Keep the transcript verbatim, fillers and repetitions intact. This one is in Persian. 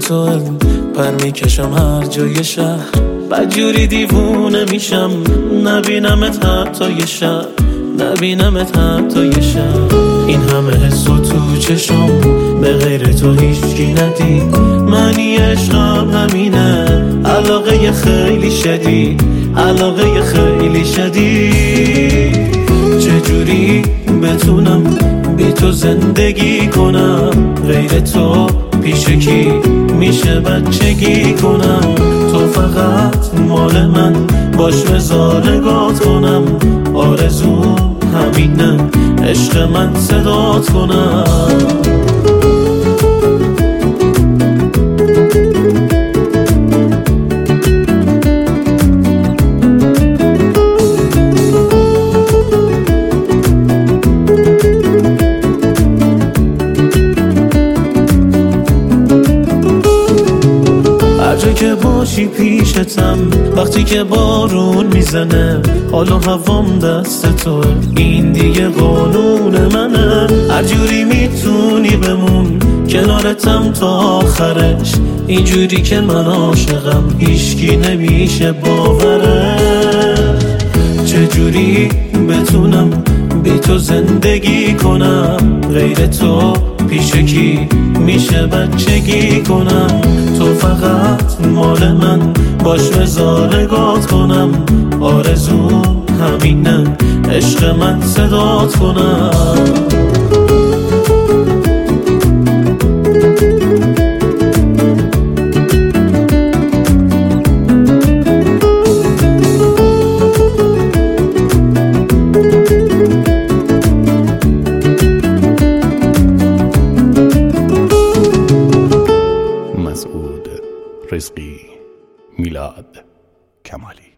تو پر میکشم هر جای شهر، بدجوری دیوونه میشم نبینمت حتی یه شب، نبینمت حتی یه شب. این همه حس و تو چشم به غیر تو هیچکی ندید، معنی عشقم همینه، علاقه خیلی شدید، علاقه خیلی شدید. چجوری بتونم بی تو زندگی کنم، غیر تو پیش کی میشه بچگی کنم. تو فقط مال من باش بزارگات کنم، آرزو همینه عشق من صدات کنم. جا که باشی پیشتم، وقتی که بارون میزنه حال و هوام دست توه، این دیگه قانون منه. هر جوری میتونی بمون کنارتم تا آخرش، اینجوری که من عاشقم هیچکی نمیشه باورش. چجوری بتونم بی تو زندگی کنم، غیر تو پیش کی میشه بچگی کنم. تو فقط مال من باش بزارگات کنم، آرزو همینه عشق من صدات کنم. مسعود رزقی، میلاد کمالی.